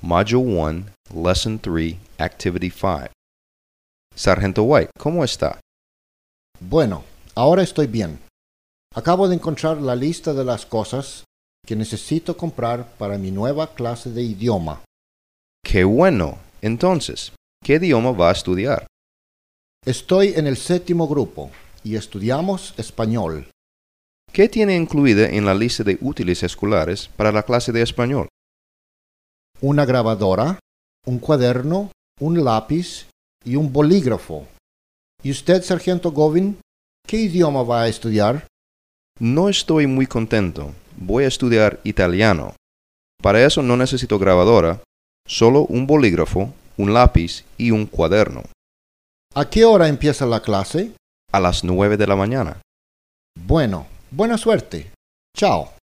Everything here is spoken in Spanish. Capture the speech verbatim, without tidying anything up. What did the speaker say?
Module one, Lesson three, Activity five. Sargento White, ¿cómo está? Bueno, ahora estoy bien. Acabo de encontrar la lista de las cosas que necesito comprar para mi nueva clase de idioma. ¡Qué bueno! Entonces, ¿qué idioma va a estudiar? Estoy en el séptimo grupo y estudiamos español. ¿Qué tiene incluida en la lista de útiles escolares para la clase de español? Una grabadora, un cuaderno, un lápiz y un bolígrafo. ¿Y usted, Sargento Govin, qué idioma va a estudiar? No estoy muy contento. Voy a estudiar italiano. Para eso no necesito grabadora, solo un bolígrafo, un lápiz y un cuaderno. ¿A qué hora empieza la clase? A las nueve de la mañana. Bueno, buena suerte. Chao.